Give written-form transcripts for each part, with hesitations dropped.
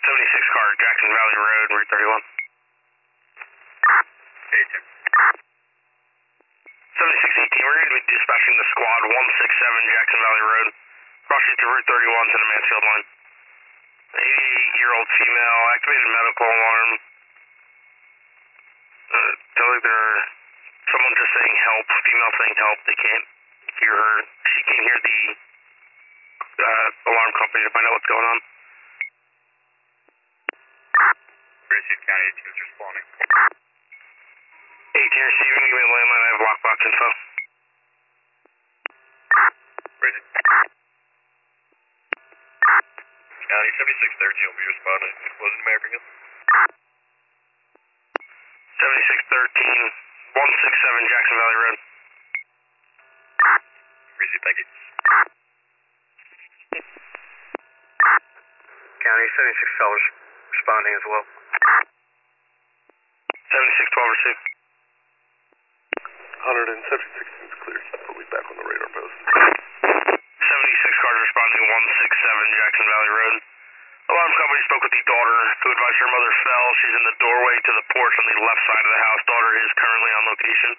76 car, Jackson Valley Road, Route 31. 7618, we're going to be dispatching the squad 167 Jackson Valley Road. Cross you to Route 31 to the Mansfield line. 88-year-old female, activated medical alarm. Someone just saying help, female saying help. They can't hear her. She can't hear the alarm company to find out what's going on. Gracie County 18 is responding. 18 receiving, give me a landline, I have lockbox info. Gracie. County 7613 will be responding. Explosion American. 7613, 167 Jackson Valley Road. Gracie, thank you. County 76 fellas responding as well. 7612 received. 176 seems clear. Put me back on the radar post. 76 cars responding 167 Jackson Valley Road. Alarm company spoke with the daughter, who advised her mother fell. She's in the doorway to the porch on the left side of the house. Daughter is currently on location.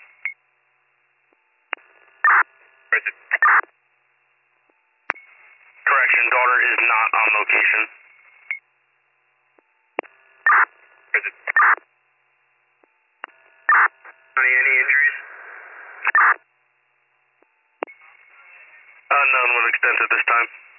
Gracie. Correction, daughter is not on location. Gracie. Any injuries? Unknown with extent at this time.